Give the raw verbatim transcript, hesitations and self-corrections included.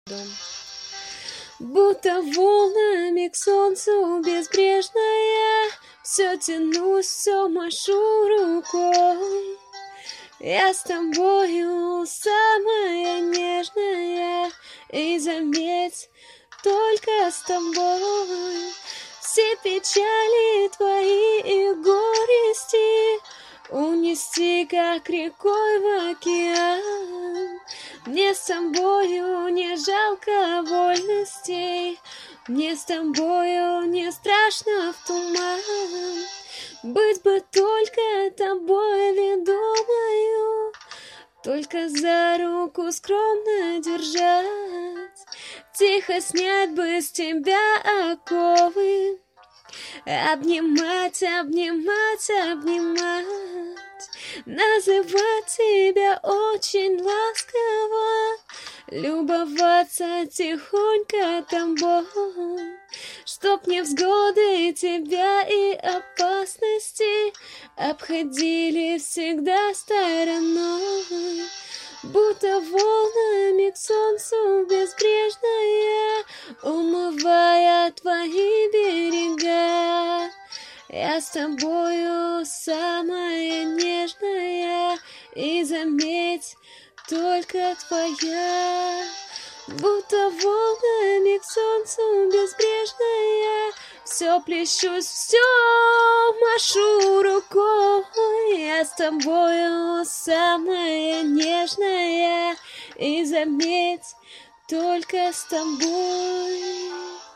дом. Будто волнами к солнцу безбрежная, все тянусь, все машу рукой. Я с тобою самая нежная, и заметь, только с тобой все печали твои и горести унести, как рекой в океан. Мне с тобою не жалко вольностей, мне с тобою не страшно в туман. Быть бы только тобой ведомою, только за руку скромно держать, тихо снять бы с тебя оковы, обнимать, обнимать, обнимать, называть тебя очень ласково, любоваться тихонько тобой, чтоб невзгоды тебя и опасности обходили всегда стороной. Будто волнами к солнцу безбрежная, умывая твои берега. Я с тобою самая нежная, и заметь, только твоя. Будто волнами к солнцу безбрежная, все плещусь, все машу рукой. Я с тобою самая нежная, и заметь, только с тобой.